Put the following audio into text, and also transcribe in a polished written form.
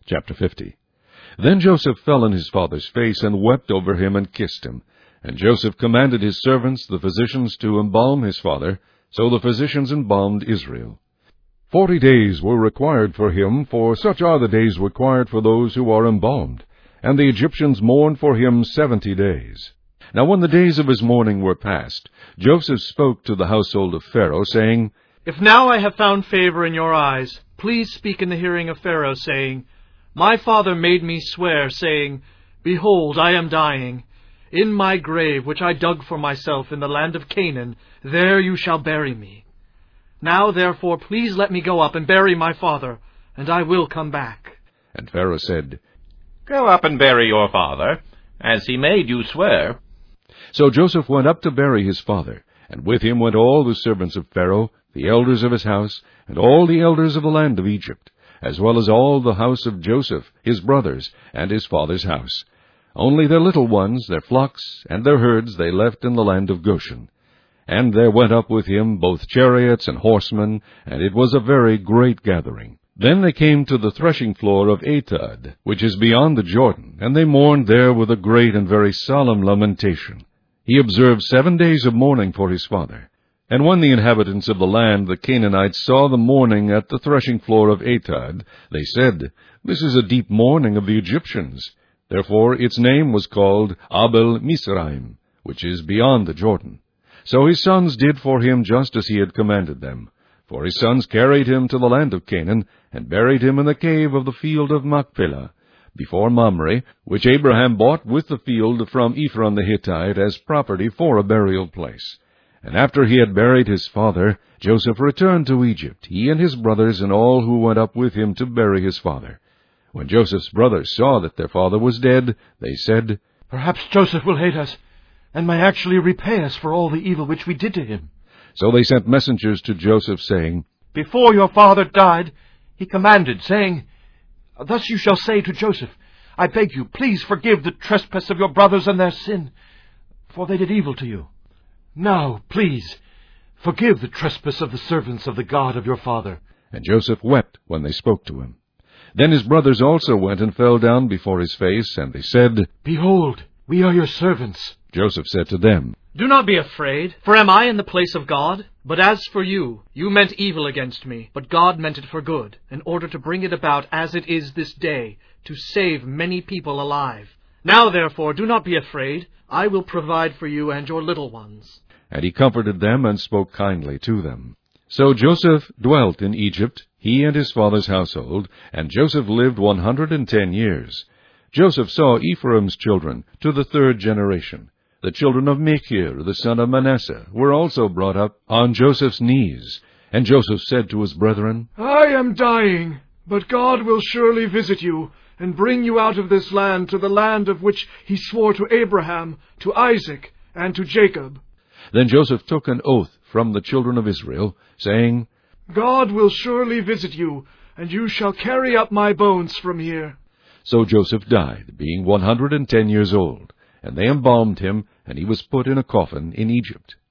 Chapter 50. Then Joseph fell on his father's face, and wept over him, and kissed him. And Joseph commanded his servants, the physicians, to embalm his father. So the physicians embalmed Israel. 40 days were required for him, for such are the days required for those who are embalmed. And the Egyptians mourned for him 70 days. Now when the days of his mourning were past, Joseph spoke to the household of Pharaoh, saying, If now I have found favor in your eyes, please speak in the hearing of Pharaoh, saying, My father made me swear, saying, Behold, I am dying. In my grave, which I dug for myself in the land of Canaan, there you shall bury me. Now, therefore, please let me go up and bury my father, and I will come back. And Pharaoh said, Go up and bury your father, as he made you swear. So Joseph went up to bury his father, and with him went all the servants of Pharaoh, the elders of his house, and all the elders of the land of Egypt, as well as all the house of Joseph, his brothers, and his father's house. Only their little ones, their flocks, and their herds they left in the land of Goshen. And there went up with him both chariots and horsemen, and it was a very great gathering. Then they came to the threshing floor of Atad, which is beyond the Jordan, and they mourned there with a great and very solemn lamentation. He observed 7 days of mourning for his father. And when the inhabitants of the land, the Canaanites, saw the mourning at the threshing floor of Atad, they said, This is a deep mourning of the Egyptians. Therefore its name was called Abel Mizraim, which is beyond the Jordan. So his sons did for him just as he had commanded them. For his sons carried him to the land of Canaan, and buried him in the cave of the field of Machpelah, before Mamre, which Abraham bought with the field from Ephron the Hittite as property for a burial place. And after he had buried his father, Joseph returned to Egypt, he and his brothers, and all who went up with him to bury his father. When Joseph's brothers saw that their father was dead, they said, Perhaps Joseph will hate us, and may actually repay us for all the evil which we did to him. So they sent messengers to Joseph, saying, Before your father died, he commanded, saying, Thus you shall say to Joseph, I beg you, please forgive the trespass of your brothers and their sin, for they did evil to you. Now, please, forgive the trespass of the servants of the God of your father. And Joseph wept when they spoke to him. Then his brothers also went and fell down before his face, and they said, Behold, we are your servants. Joseph said to them, Do not be afraid, for am I in the place of God? But as for you, you meant evil against me, but God meant it for good, in order to bring it about as it is this day, to save many people alive. Now therefore, do not be afraid. I will provide for you and your little ones. And he comforted them and spoke kindly to them. So Joseph dwelt in Egypt, he and his father's household, and Joseph lived 110 years. Joseph saw Ephraim's children to the 3rd generation. The children of Machir, the son of Manasseh, were also brought up on Joseph's knees. And Joseph said to his brethren, I am dying, but God will surely visit you, and bring you out of this land to the land of which he swore to Abraham, to Isaac, and to Jacob. Then Joseph took an oath from the children of Israel, saying, God will surely visit you, and you shall carry up my bones from here. So Joseph died, being 110 years old. And they embalmed him, and he was put in a coffin in Egypt.